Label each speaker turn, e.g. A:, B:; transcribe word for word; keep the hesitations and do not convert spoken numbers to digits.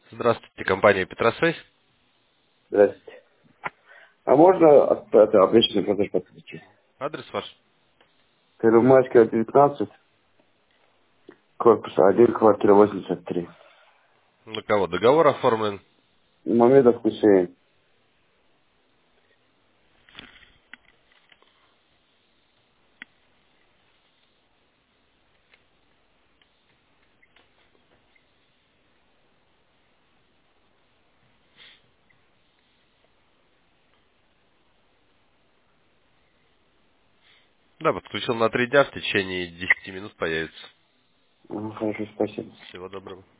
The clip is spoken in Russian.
A: Здравствуйте, компания Петросвязь.
B: Здравствуйте. А можно от- это, обычный платеж подключить?
A: Адрес ваш?
B: Первомайская, девятнадцать, корпус один, квартира восемьдесят три.
A: На кого? Договор оформлен.
B: Мамедов Хусейн.
A: Да, подключил на три дня, в течение десяти минут появится.
B: Ну, хорошо, спасибо.
A: Всего доброго.